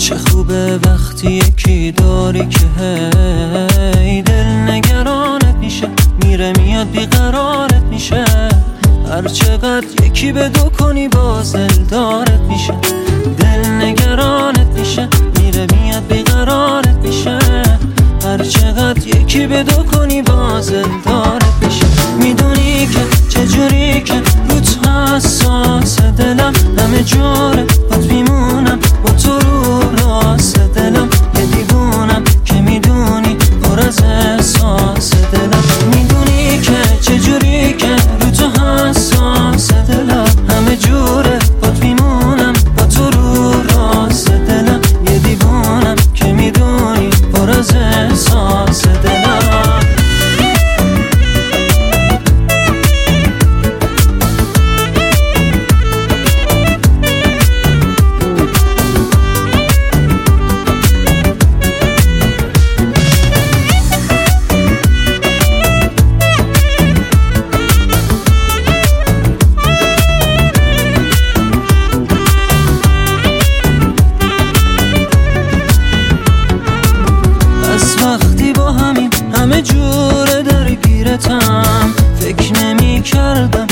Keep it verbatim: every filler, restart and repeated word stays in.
چه خوبه وقتی یکی داری که هی دل نگرانت میشه، میره میاد بیقرارت میشه. هر چقدر یکی به دو کنی باز دل دارت میشه، دل نگرانت میشه، میره میاد بیقرارت میشه. هر چقدر یکی به دو کنی باز دل دارت میشه. میدونی که چجوری که روت حساس دلم، همه جوره بات میمونم با تو رو راست دلم. یه دیوونم که میدونی پر از احساس دلم. میدونی که چجوری که روت حساس دلم، همه جوره بات میمونم با تو رو راست دلم. یه دیوونم که میدونی پر از احساس دلم. وقتی با همین همه جوره درگیرتم، فکر نمی کردم